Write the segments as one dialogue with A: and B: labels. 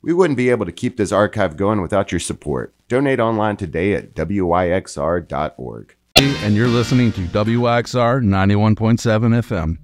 A: We wouldn't be able to keep this archive going without your support. Donate online today at wyxr.org.
B: And you're listening to WYXR 91.7 FM.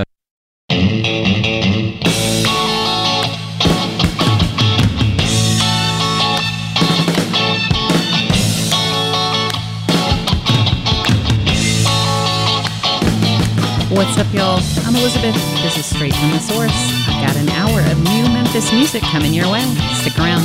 C: What's up, y'all? I'm Elizabeth. This is Straight from the Source. I've got an hour of new Memphis music coming your way. Stick around.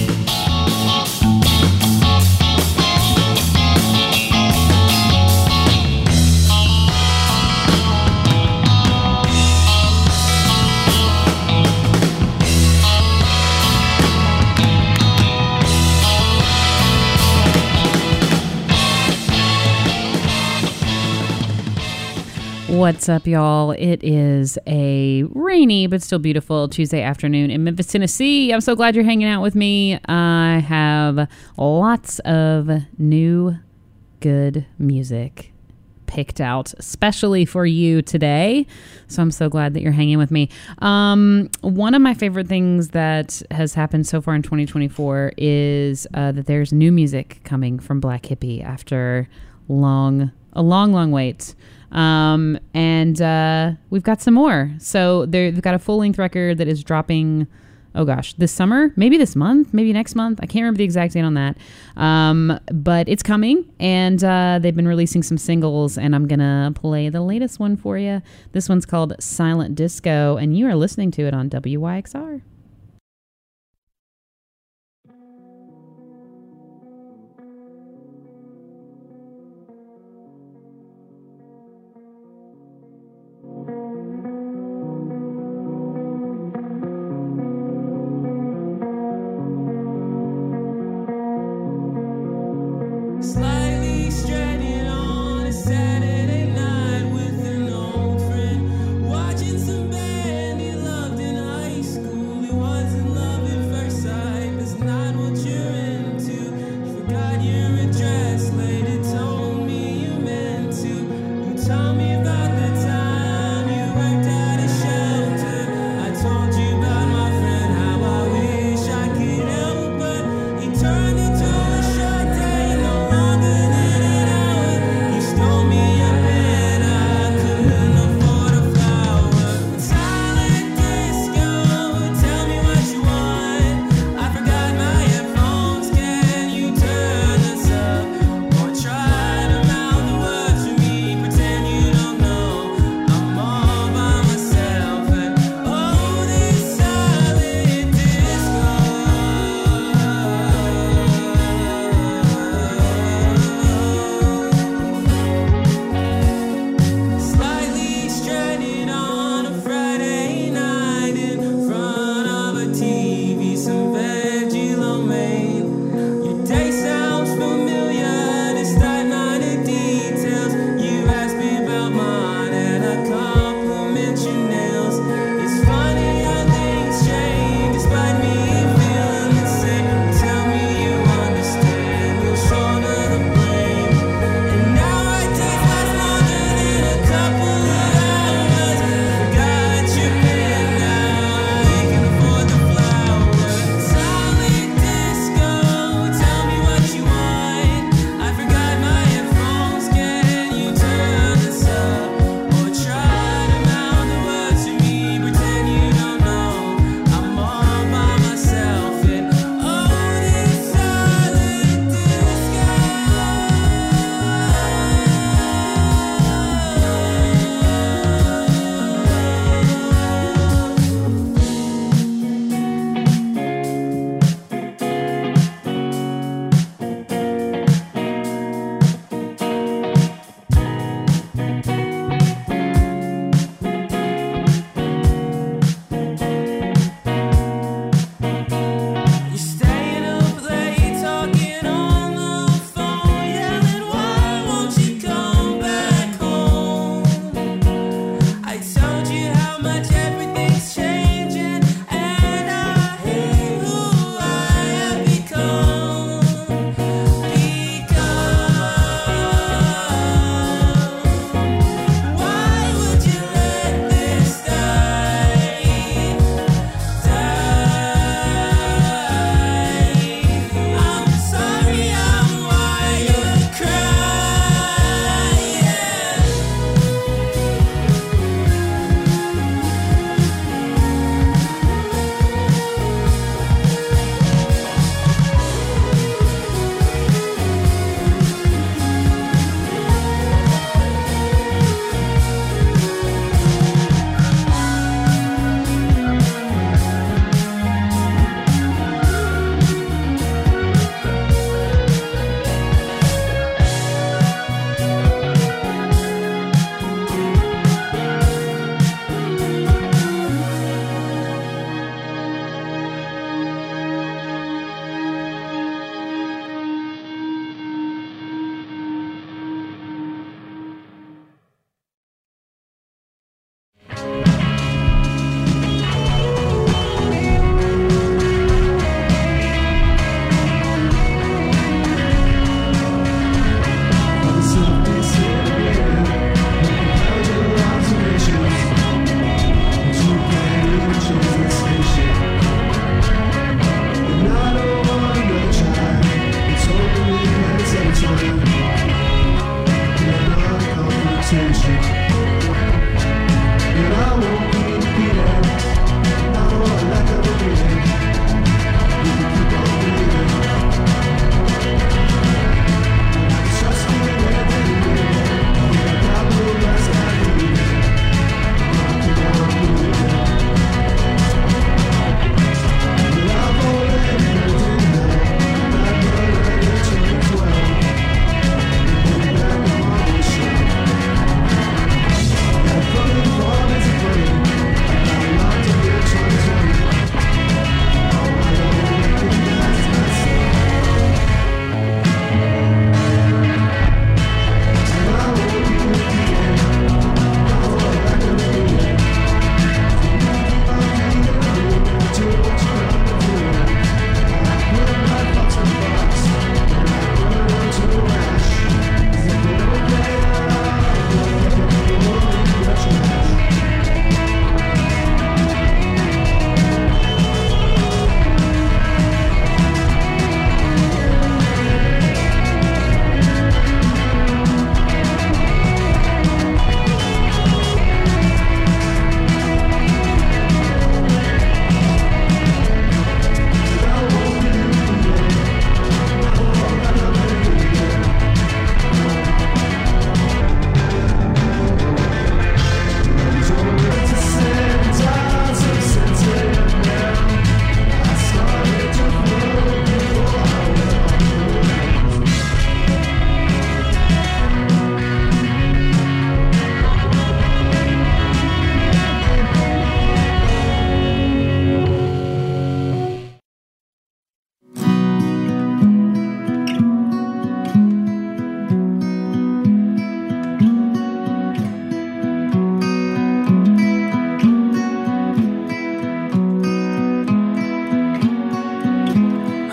C: What's up, y'all? It is a rainy but still beautiful Tuesday afternoon in Memphis, Tennessee. I'm so glad you're hanging out with me. I have lots of new, good music picked out, especially for you today. So I'm so glad that you're hanging with me. One of my favorite things that has happened so far in 2024 is that there's new music coming from Black Hippy after a long wait. And we've got some more. So they've got a full-length record that is dropping, this summer, maybe this month, maybe next month. I can't remember the exact date on that. But it's coming, and they've been releasing some singles, and I'm gonna play the latest one for you. This one's called Silent Disco, and you are listening to it on WYXR.
D: Slightly stranded on a Saturday night with an old friend, watching some band he loved in high school.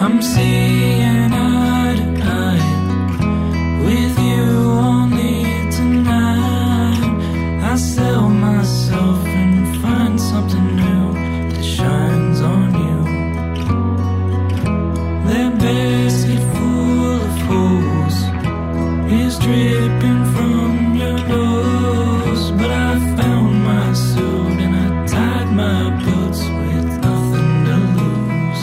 D: I'm seeing eye to eye with you only tonight. I sell myself and find something new that shines on you. That basket full of holes is dripping from your nose, but I found my suit and I tied my boots with nothing to lose.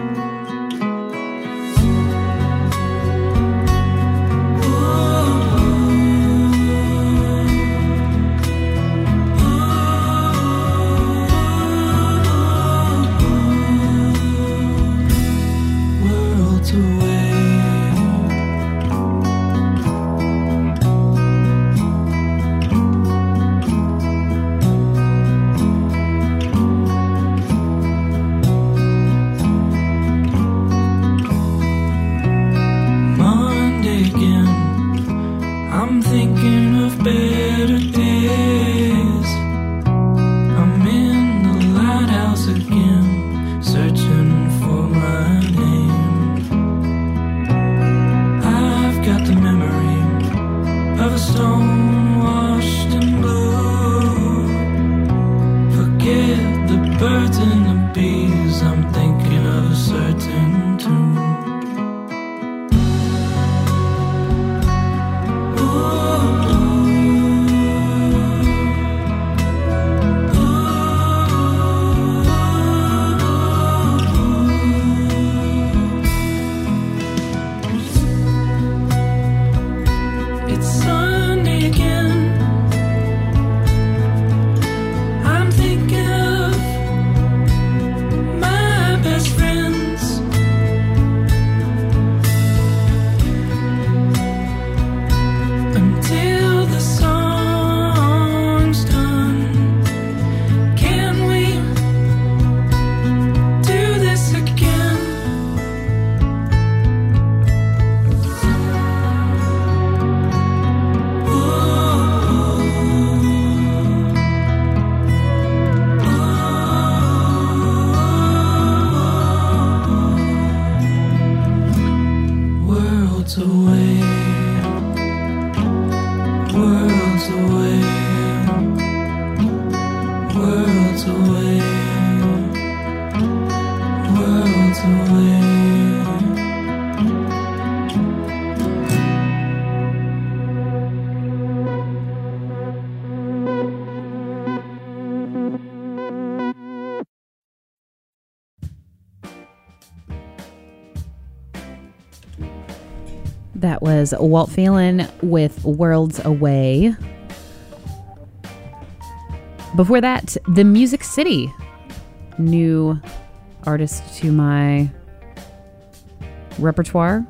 D: Worlds away. Monday again, I'm thinking of better days. I'm in the lighthouse again, searching for my name. I've got the memory of a stone washed in blue. Forget the birds and the bees, I'm thinking of a certain tune. It's Sunday again. I'm thinking of my best friends. Until the song's done, can we do this again? Worlds away, worlds away, worlds away, worlds away.
C: That was Walt Phelan with Worlds Away. Before that, The Music City. New artist to my repertoire.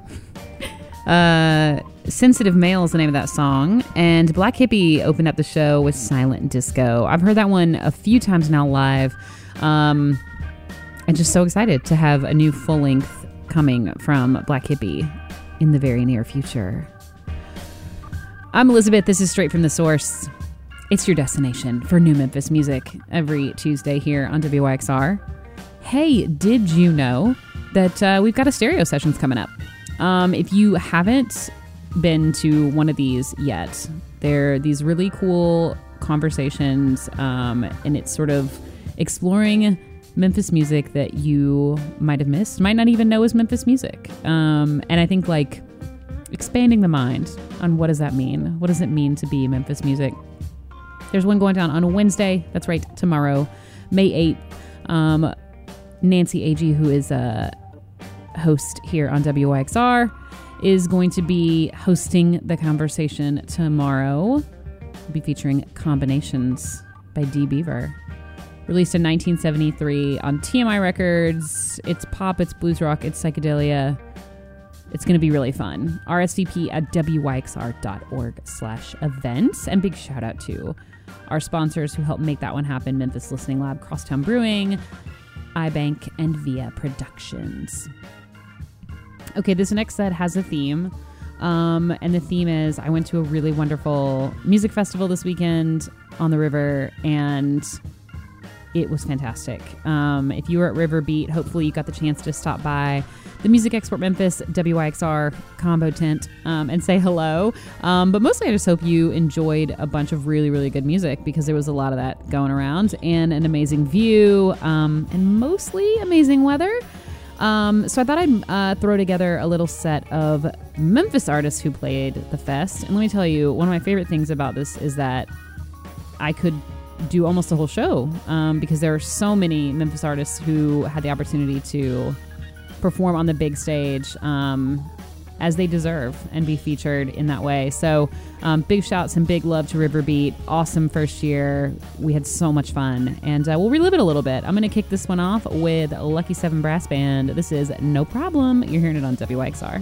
C: Sensitive Male is the name of that song. And Black Hippie opened up the show with Silent Disco. I've heard that one a few times now live. And just so excited to have a new full length coming from Black Hippie in the very near future. I'm Elizabeth. This is Straight from the Source. It's your destination for new Memphis music every Tuesday here on WYXR. Hey, did you know that we've got a stereo sessions coming up? If you haven't been to one of these yet, they're these really cool conversations, and it's sort of exploring Memphis music that you might have missed, might not even know is Memphis music. And I think like expanding the mind on what does that mean? What does it mean to be Memphis music? There's one going down on a Wednesday. That's right, tomorrow, May 8th. Nancy Agee, who is a host here on WYXR, is going to be hosting the conversation tomorrow. We'll be featuring Combinations by D. Beaver. Released in 1973 on TMI Records. It's pop, it's blues rock, it's psychedelia. It's going to be really fun. RSVP at wyxr.org/events. And big shout out to our sponsors who helped make that one happen: Memphis Listening Lab, Crosstown Brewing, iBank, and Via Productions. Okay, this next set has a theme. And the theme is, I went to a really wonderful music festival this weekend on the river, and it was fantastic. If you were at River Beat, hopefully you got the chance to stop by the Music Export Memphis WYXR combo tent and say hello. But mostly I just hope you enjoyed a bunch of really, really good music, because there was a lot of that going around, and an amazing view, and mostly amazing weather. So I thought I'd throw together a little set of Memphis artists who played the fest. And let me tell you, one of my favorite things about this is that I could do almost the whole show, because there are so many Memphis artists who had the opportunity to perform on the big stage as they deserve and be featured in that way. So big shouts and big love to River Beat. Awesome first year. We had so much fun, and we'll relive it a little bit. I'm going to kick this one off with Lucky 7 Brass Band. This is No Problem. You're hearing it on WYXR.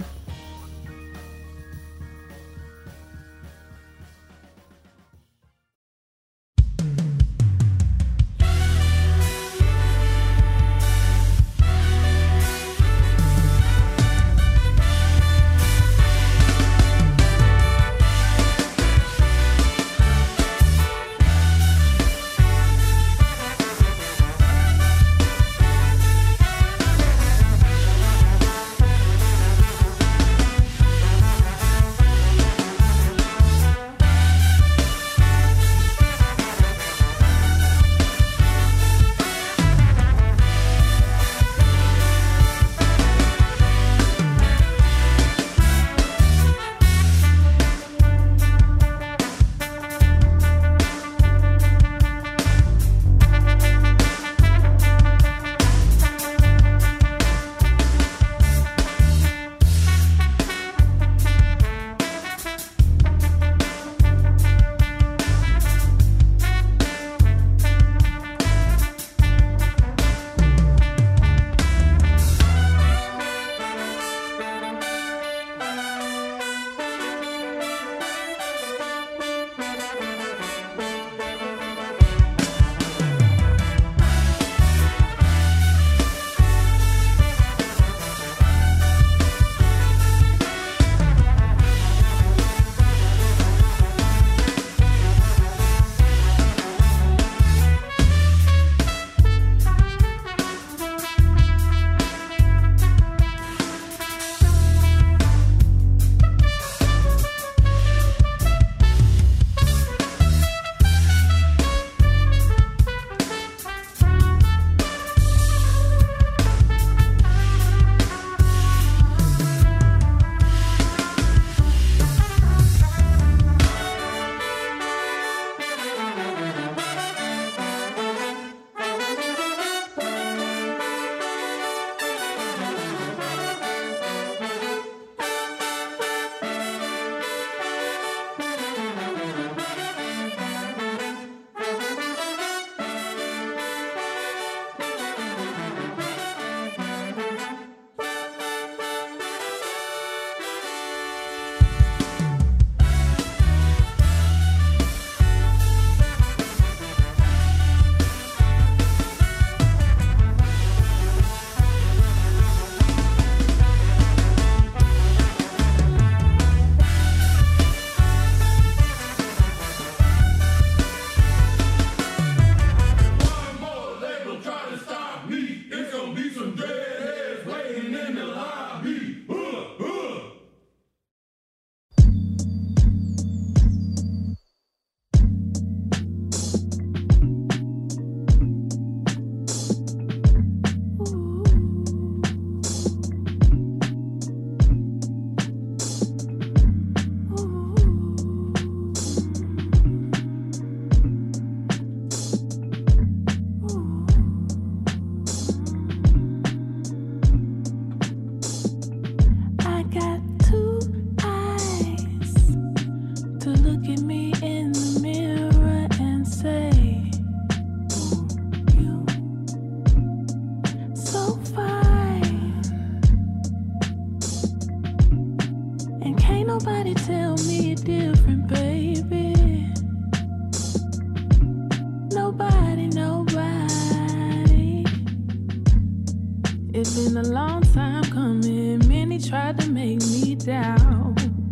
E: It's been a long time coming. Many tried to make me doubt,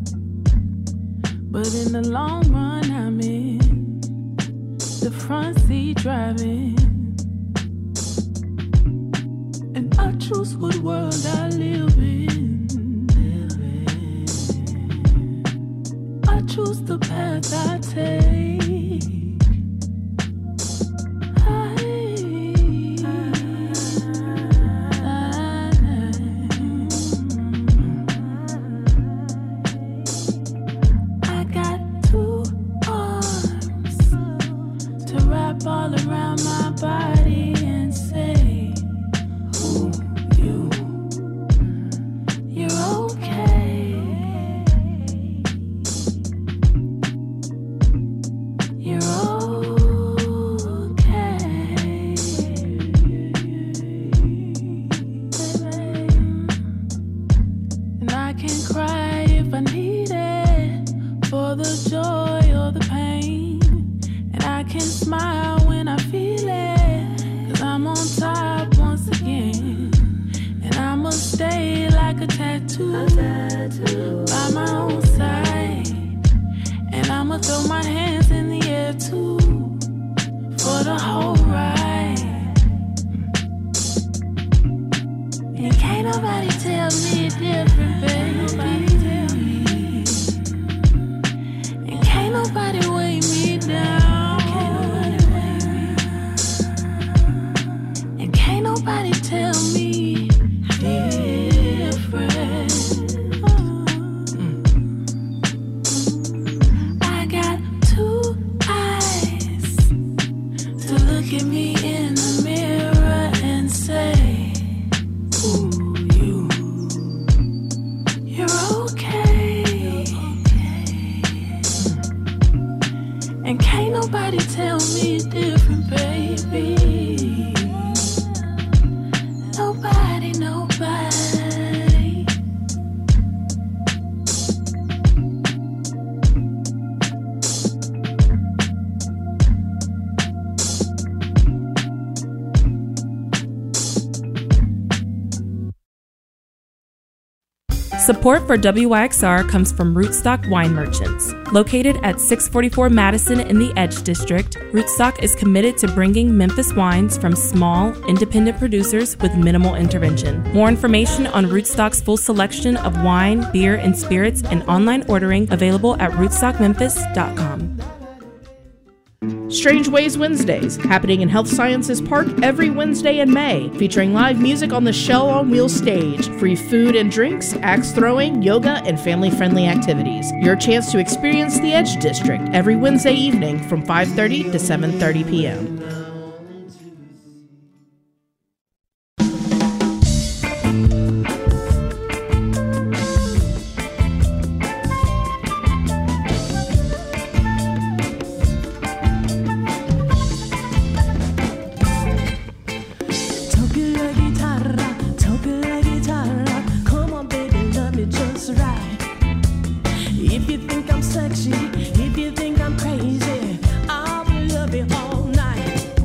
E: but in the long run, I'm in the front seat driving. choose what world I live in. I choose the path I take. I got two arms to wrap all around my body and say, ooh, you're okay. You're okay. And I can cry if I need it, for the joy or the pain. And I can smile when I feel it, 'cause I'm on top once again. And I'ma stay like a tattoo by my own side. And I'ma throw my hands in the air too, for the whole ride. And can't nobody tell me different, baby. And can't nobody weigh me down. And can't nobody tell me different. I got two eyes to look at me in the mirror and say, ooh, you're okay. And can't nobody tell me different, baby. Nobody, nobody.
F: Support for WYXR comes from Rootstock Wine Merchants. Located at 644 Madison in the Edge District, Rootstock is committed to bringing Memphis wines from small, independent producers with minimal intervention. More information on Rootstock's full selection of wine, beer, and spirits and online ordering available at rootstockmemphis.com.
G: Strange Ways Wednesdays, happening in Health Sciences Park every Wednesday in May, featuring live music on the Shell on Wheels stage, free food and drinks, axe throwing, yoga, and family-friendly activities. Your chance to experience the Edge District every Wednesday evening from 5:30 to 7:30 p.m.
E: Toca la guitarra, come on baby, love me just right. If you think I'm sexy, if you think I'm crazy, I'll be loving all night.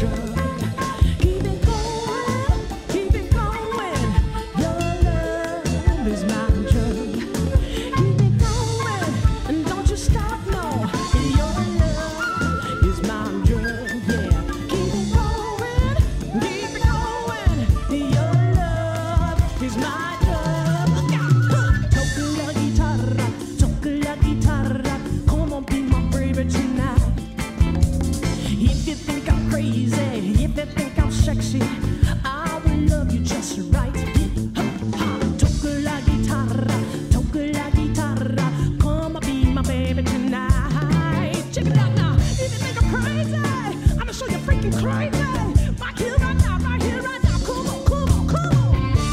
E: drug. Keep it going, keep it going. Your love is my drug. Keep it going, and don't you stop, no. Your love is my drug, yeah. Keep it going, keep it going. Your love is my drug. Toca la guitarra, come on, be my baby tonight. If you think I'm crazy, if you think I'm sexy, I will love you just right. Toca la guitarra, come on, be my baby tonight. Check it out now. If you think I'm crazy, I'ma show you freaking crazy. Right here, right now, right here, right now. Come on, come on, come on.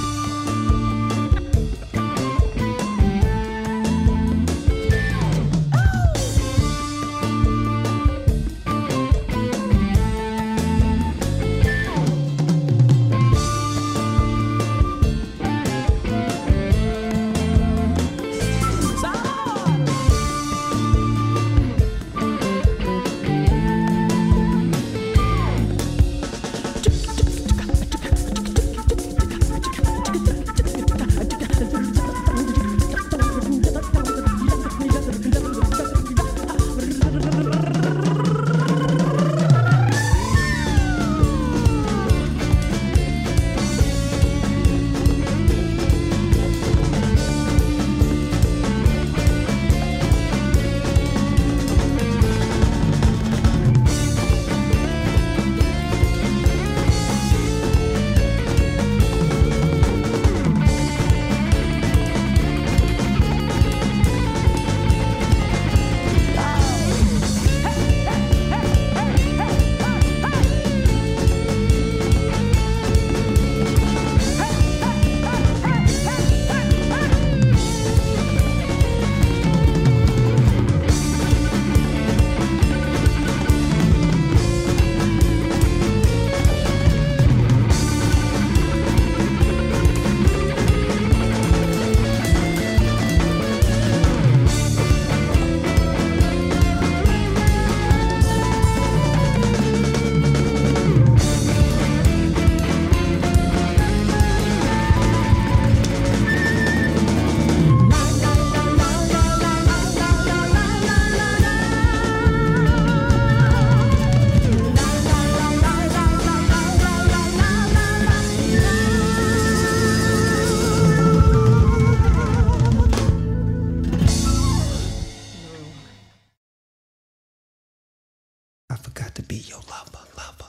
H: I forgot to be your lover, lover.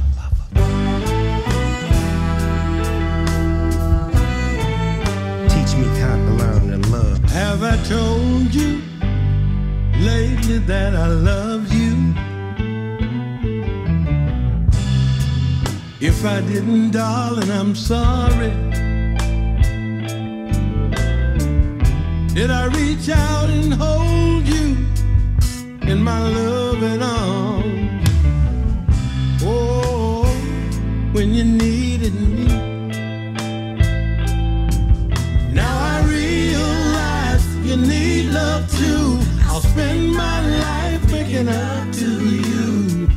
H: Teach me how to learn to love.
I: Have I told you lately that I love you? If I didn't, darling, I'm sorry. Did I reach out and hold you in my loving arms? Oh, when you needed me. Now I realize you need love too. I'll spend my life making up to you.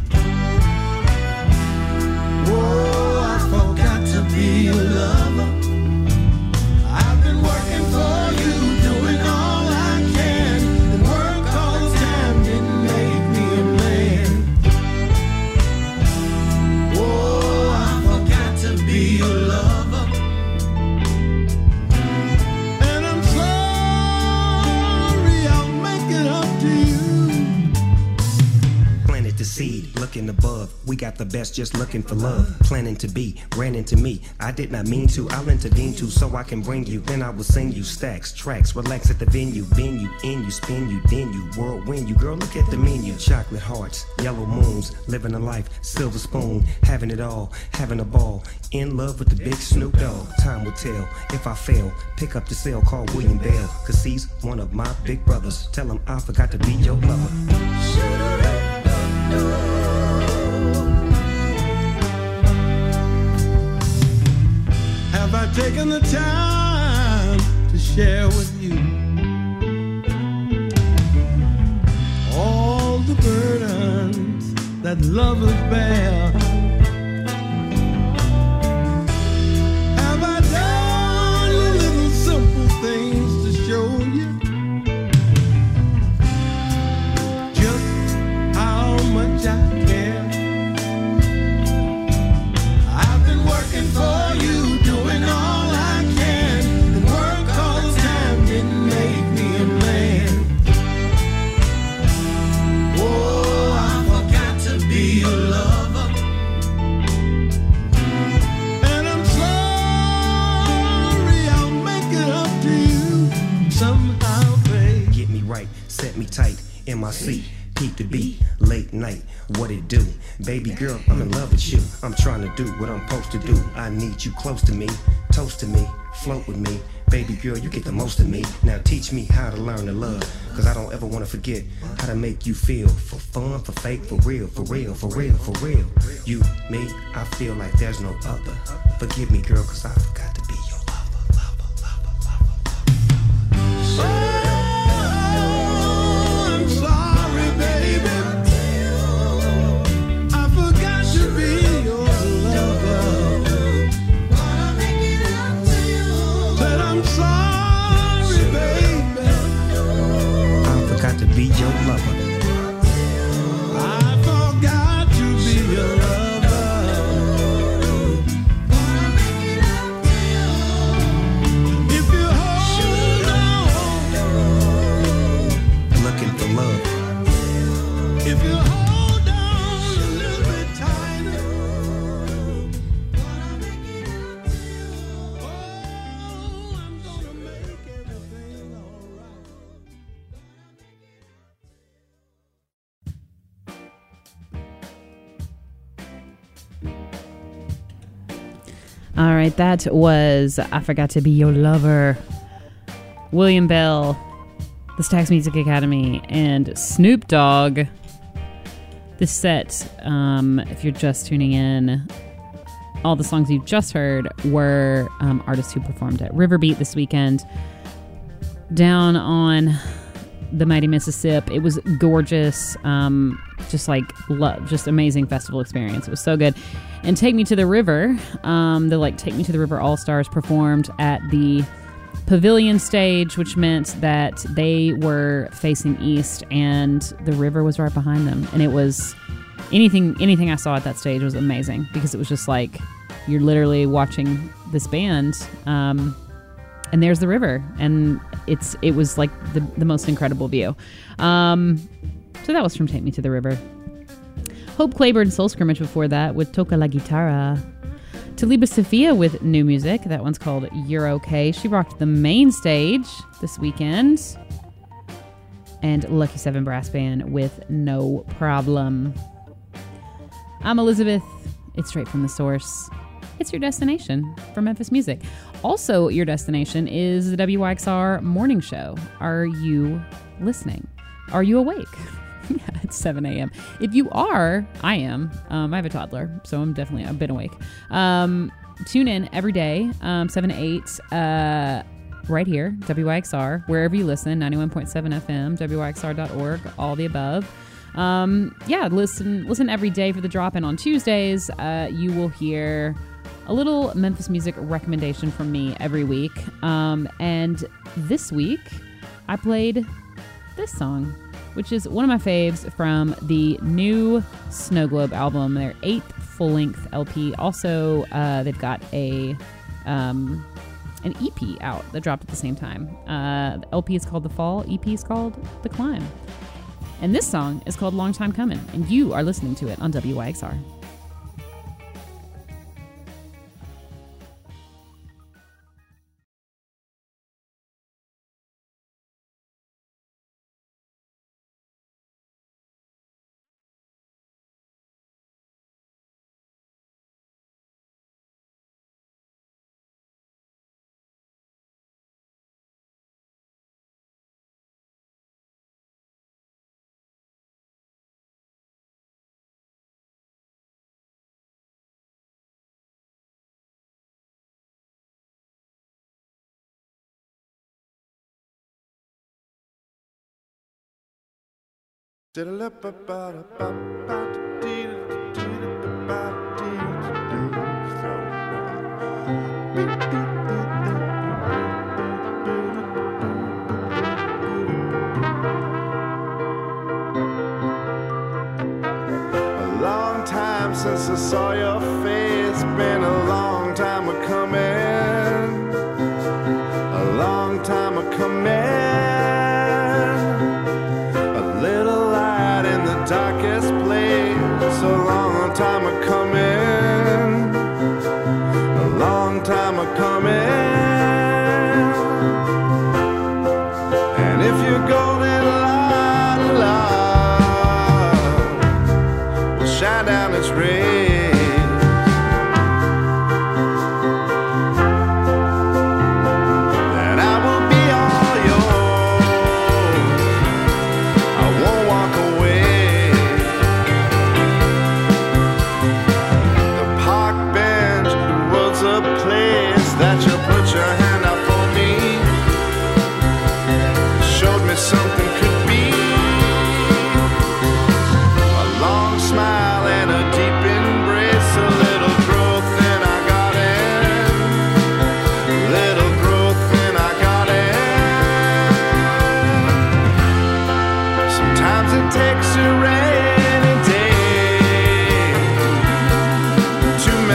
I: Oh, I forgot to be your lover. I've been working for you, doing all I can, and work all the time didn't make me a man. Oh, I forgot to be your lover. And I'm sorry, I'll make it up to you.
H: Planted the seed, looking above. We got the best, just looking for love. Planning to be, ran into me. I did not mean to, I'll intervene too, so I can bring you. Then I will sing you stacks, tracks, relax at the venue. Bend you, in you, spin you, then you, whirlwind you. Girl, look at the menu. Chocolate hearts, yellow moons, living a life, silver spoon, having it all, having a ball. In love with the big Snoop Dogg. Time will tell if I fail. Pick up the cell, call William Bell, cause he's one of my big brothers. Tell him I forgot to be your lover.
I: Have I taken the time to share with you all the burdens that lovers bear?
H: MIC, peep the beat, late night, what it do? Baby girl, I'm in love with you. I'm trying to do what I'm supposed to do. I need you close to me, toast to me, float with me. Baby girl, you get the most of me. Now teach me how to learn to love, cause I don't ever wanna forget how to make you feel. For fun, for fake, for real, for real, for real, for real. You, me, I feel like there's no other. Forgive me, girl, cause I forgot to be your
I: I'm sorry, baby. I forgot to be your lover. But I'm sorry, baby.
H: I forgot to be your lover.
I: I forgot to be your lover. If you hold on,
H: Looking for love.
I: if you hold on a little bit tighter, oh, I'm gonna make everything alright.
C: All right, that was I Forgot to Be Your Lover, William Bell, the Stax Music Academy, and Snoop Dogg. This set, if you're just tuning in, all the songs you've just heard were artists who performed at Riverbeat this weekend down on the mighty Mississippi. It was gorgeous, just like love, just amazing festival experience. It was so good. And Take Me to the River, the Take Me to the River All-Stars performed at the pavilion stage, which meant that they were facing east and the river was right behind them. And it was anything I saw at that stage was amazing, because it was just like you're literally watching this band, and there's the river, and it was like the most incredible view. So that was from Take Me to the River. Hope Claiborne Soul Skirmish before that with Toca la Guitarra. Taliba Sophia with new music. That one's called You're Okay. She rocked the main stage this weekend. And Lucky 7 Brass Band with No Problem. I'm Elizabeth. It's straight from the source. It's your destination for Memphis music. Also, your destination is the WYXR morning show. Are you listening? Are you awake? Yeah, it's 7 a.m. If you are, I am. I have a toddler, so I've been awake. Tune in every day, 7 to 8, right here, WYXR, wherever you listen, 91.7 FM, WYXR.org, all the above. Listen every day for the drop-in on Tuesdays. You will hear a little Memphis music recommendation from me every week. And this week, I played this song, which is one of my faves from the new Snow Globe album, their 8th full-length LP. Also, they've got an EP out that dropped at the same time. The LP is called The Fall, EP is called The Climb. And this song is called Long Time Coming, and you are listening to it on WYXR.
I: Since I saw your face, been a long time a coming, a long time a coming. A little light in the darkest place,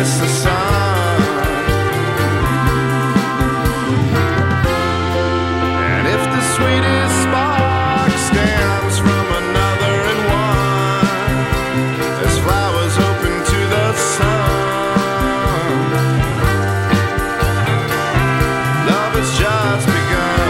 I: miss the sun. And if the sweetest spark stems from another and one, there's flowers open to the sun. Love has just begun.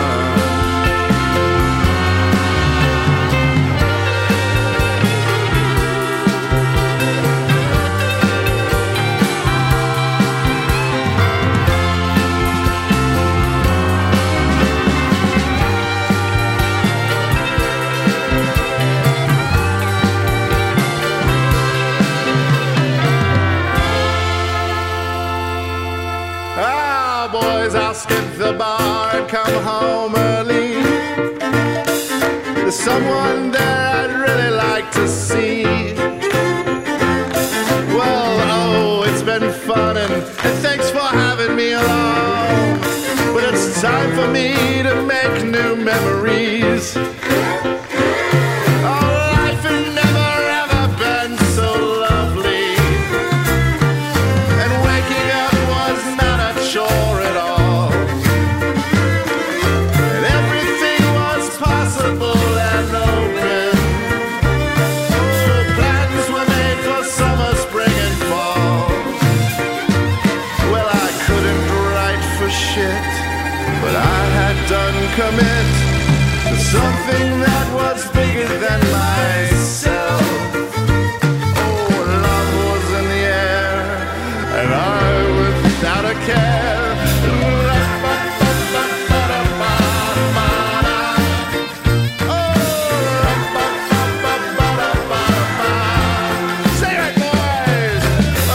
I: Ah, boys, I'll skip the bar and come home early. There's someone there I'd really like to see. Well, oh, it's been fun and thanks for having me along. But it's time for me to make new memories. Oh, life had never ever been so lovely. And waking up was not a chore at all. And everything was possible and open. Oh, plans were made for summer, spring, and fall. Well, I couldn't write for shit, but I had done commit to something that was bigger than myself. Oh, love was in the air, and I without a care. Say it, boys!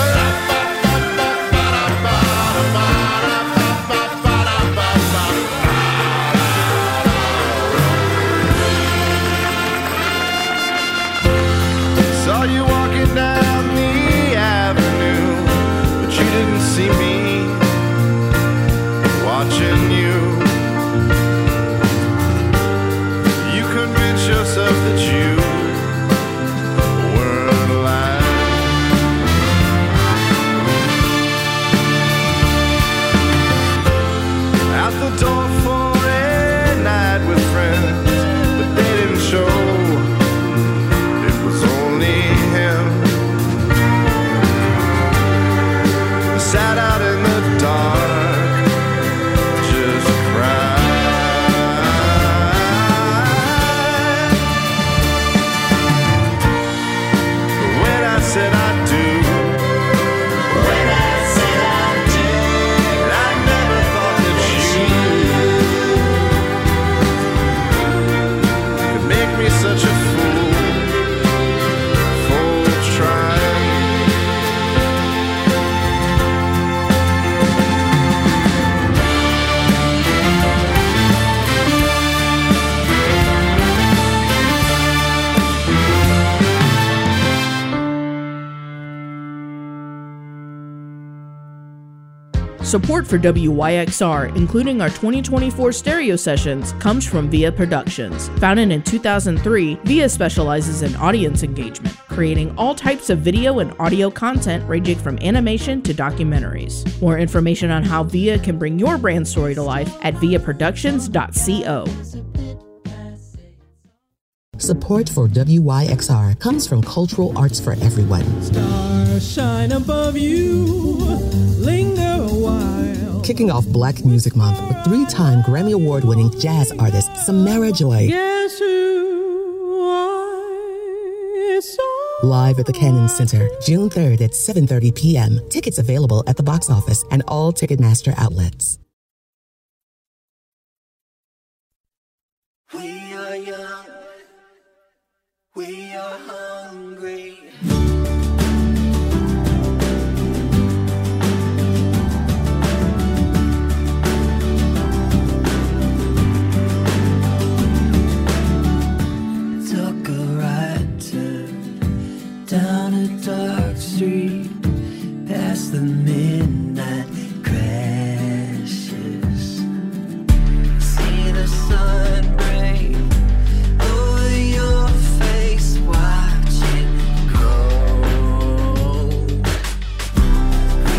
I: Saw you walking down the avenue, but you didn't see me watching you. You convince yourself that you weren't alive. Out the door for a night with friends, but they didn't show. It was only him. Sat out in the dark, just cried. When I said I do, I never thought that you could make me such a fool for trying.
G: Support for WYXR, including our 2024 stereo sessions, comes from VIA Productions. Founded in 2003, VIA specializes in audience engagement, creating all types of video and audio content ranging from animation to documentaries. More information on how VIA can bring your brand story to life at viaproductions.co.
J: Support for WYXR comes from Cultural Arts for Everyone.
I: Stars shine above you, linger a while.
J: Kicking off Black Music Month with 3-time Grammy Award-winning jazz artist Samara Joy.
I: Guess who I saw?
J: Live at the Cannon Center, June 3rd at 7:30 p.m. Tickets available at the box office and all Ticketmaster outlets.
I: We are young, we are hungry. Took a right turn down a dark street, past the midnight crashes. See the sun break over your face, watch it go. We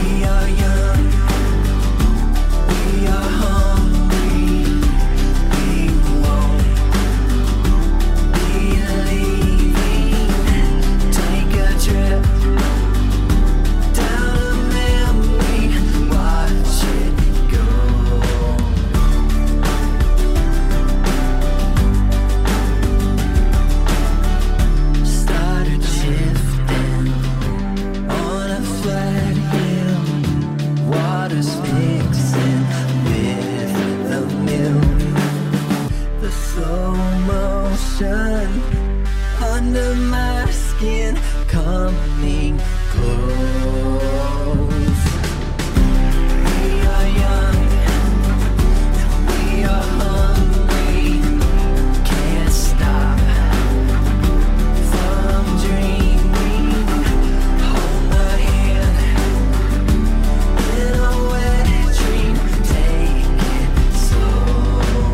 K: passion under my skin, coming close. We are young, we are hungry, can't stop from dreaming. Hold my hand in a wet dream, take it slow.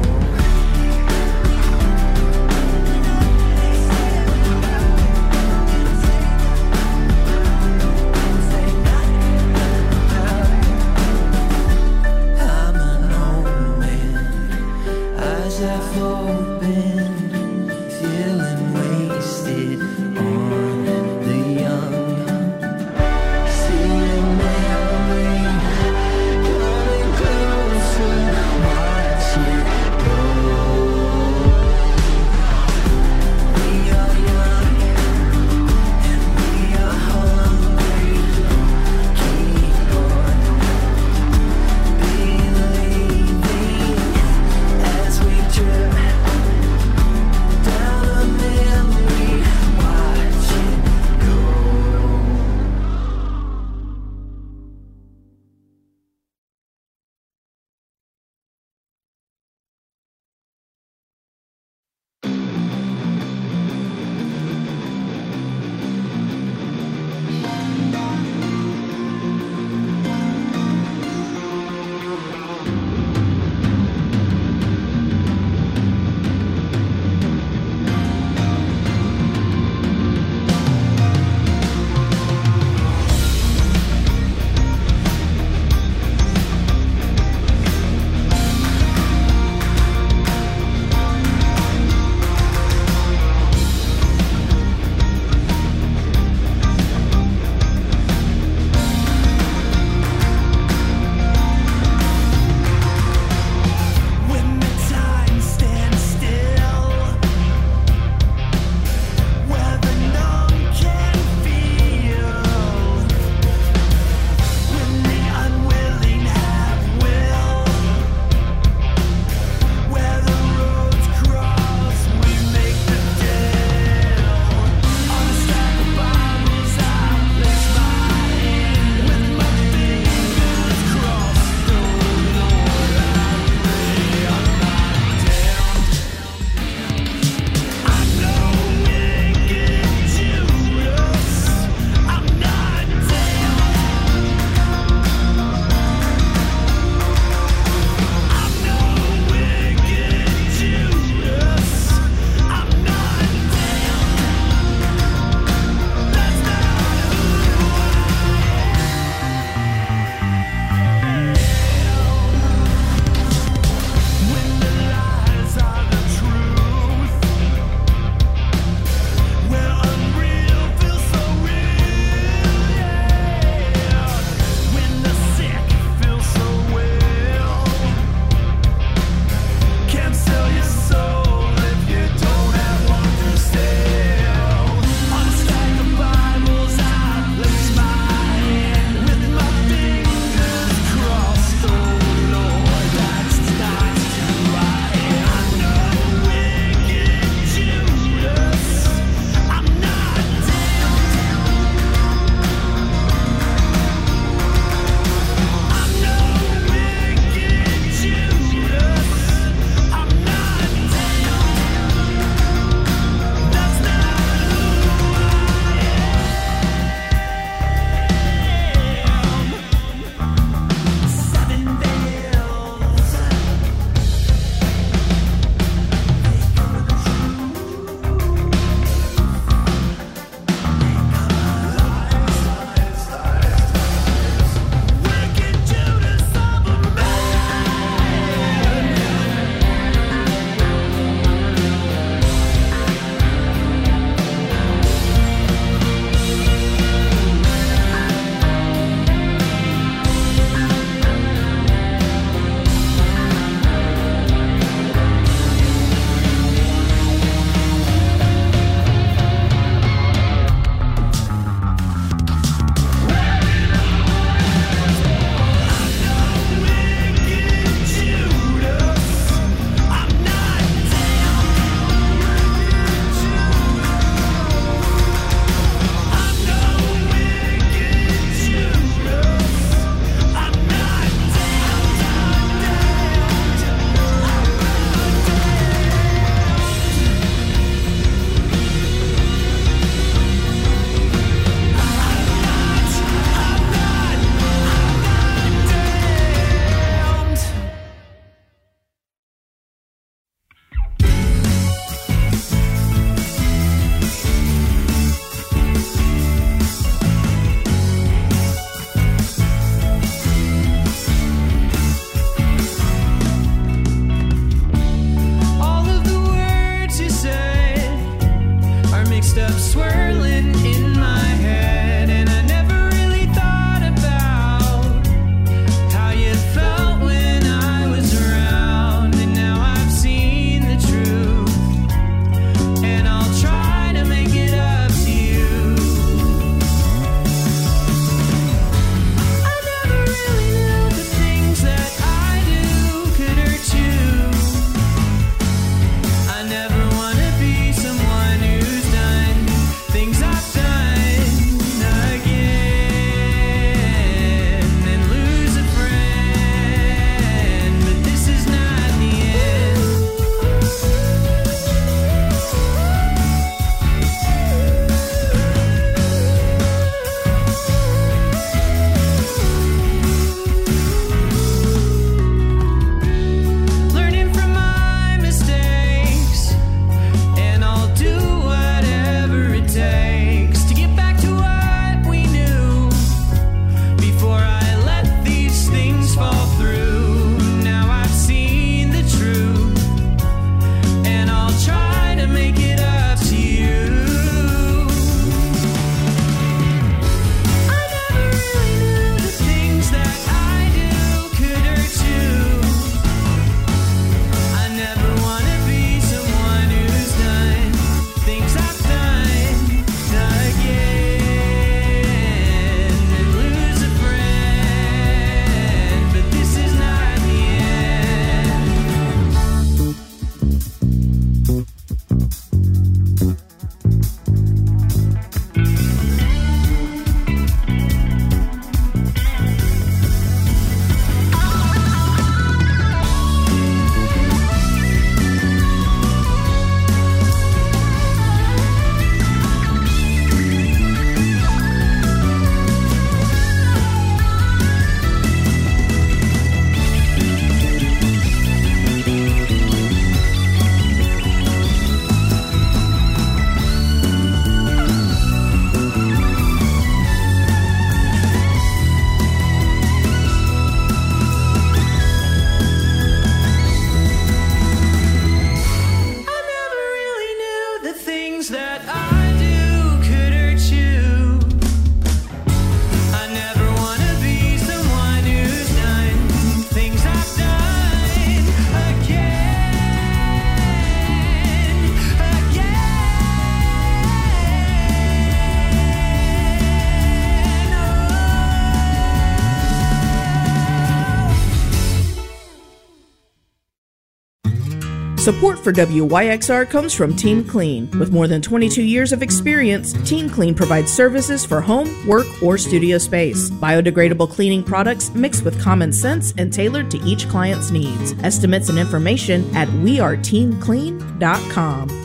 G: Support for WYXR comes from Team Clean. With more than 22 years of experience, Team Clean provides services for home, work, or studio space. Biodegradable cleaning products mixed with common sense and tailored to each client's needs. Estimates and information at weareteamclean.com.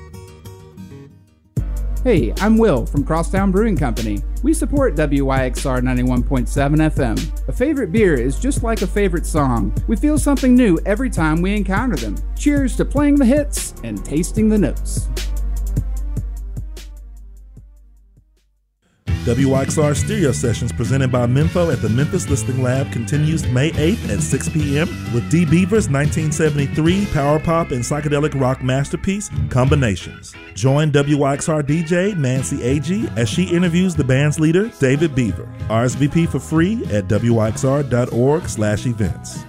L: Hey, I'm Will from Crosstown Brewing Company. We support WYXR 91.7 FM. A favorite beer is just like a favorite song. We feel something new every time we encounter them. Cheers to playing the hits and tasting the notes.
M: WYXR Stereo Sessions presented by Mempho at the Memphis Listening Lab continues May 8th at 6 p.m. with D. Beaver's 1973 power pop and psychedelic rock masterpiece, Combinations. Join WYXR DJ Nancy Agee as she interviews the band's leader, David Beaver. RSVP for free at wyxr.org/events.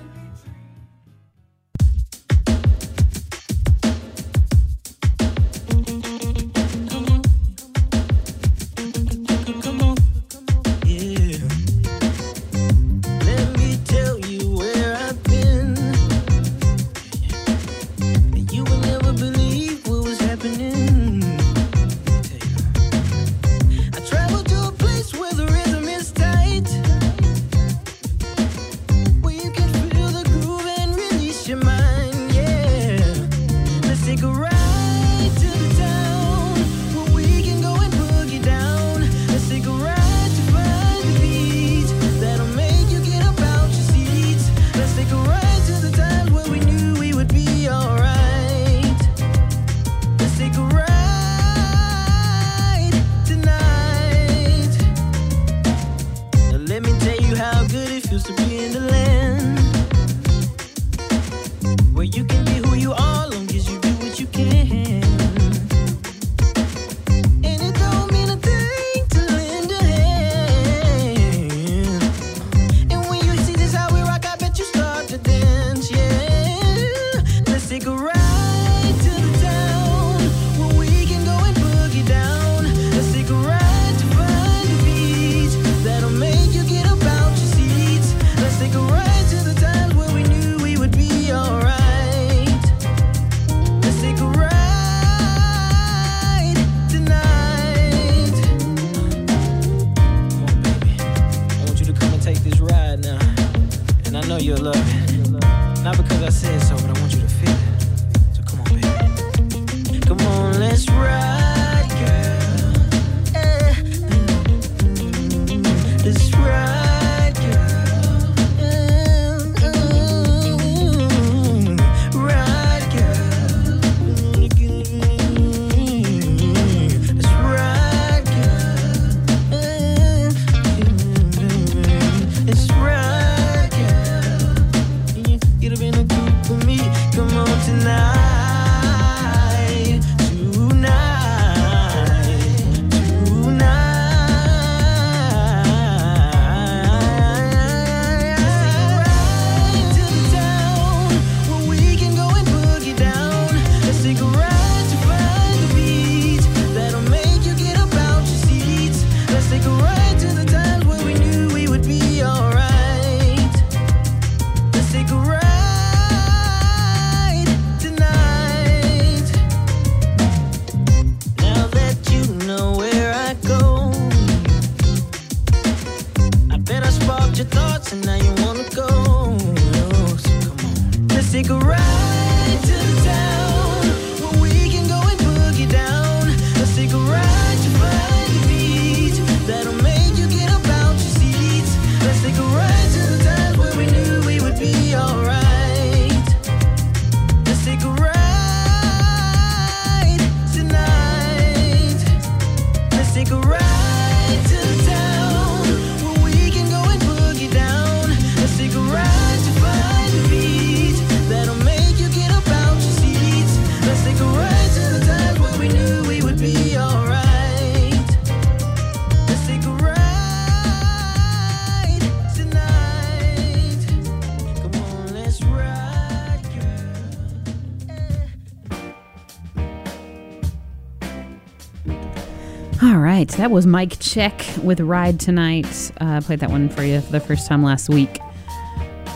C: All right, that was Mike Check with Ride Tonight. I played that one for you for the first time last week.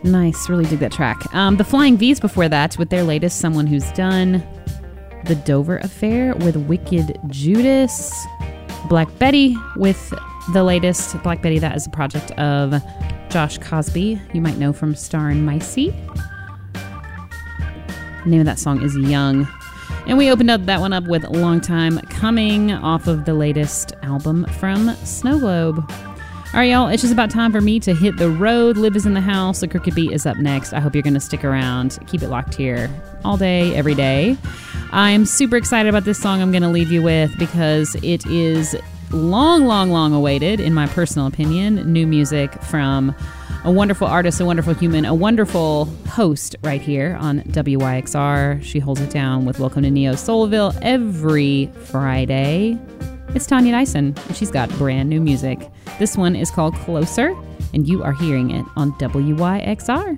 C: Nice, really dig that track. The Flying V's before that with their latest Someone Who's Done. The Dover Affair with Wicked Judas. Black Betty with the latest Black Betty. That is a project of Josh Cosby, you might know from Star and Micey. The name of that song is Young. And we opened up that one up with Long Time Coming off of the latest album from Snow Globe. All right, y'all, it's just about time for me to hit the road. Liv is in the house. The Crooked Beat is up next. I hope you're going to stick around. Keep it locked here all day, every day. I'm super excited about this song I'm going to leave you with because it is long awaited, in my personal opinion. New music from a wonderful artist, a wonderful human, a wonderful host right here on WYXR. She holds it down with Welcome to Neo Soulville every Friday. It's Tanya Dyson, and she's got brand new music. This one is called Closer, and you are hearing it on WYXR.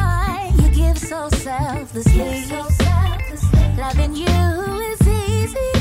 N: Loving you is easy.